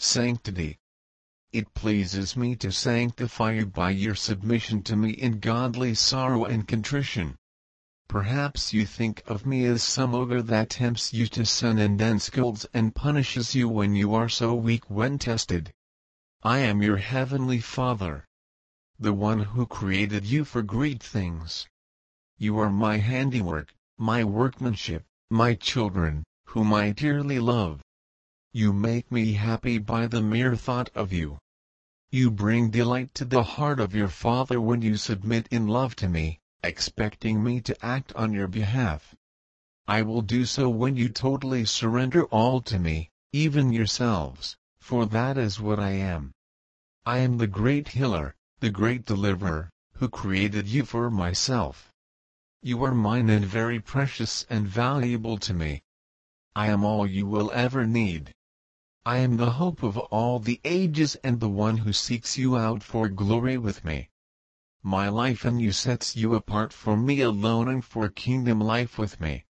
sanctity. It pleases me to sanctify you by your submission to me in godly sorrow and contrition. Perhaps you think of me as some ogre that tempts you to sin and then scolds and punishes you when you are so weak when tested. I am your heavenly Father, the one who created you for great things. You are my handiwork, my workmanship, my children, whom I dearly love. You make me happy by the mere thought of you. You bring delight to the heart of your Father when you submit in love to me, expecting me to act on your behalf. I will do so when you totally surrender all to me, even yourselves, for that is what I am. I am the great healer, the great deliverer, who created you for myself. You are mine and very precious and valuable to me. I am all you will ever need. I am the hope of all the ages and the one who seeks you out for glory with me. My life in you sets you apart for me alone and for kingdom life with me.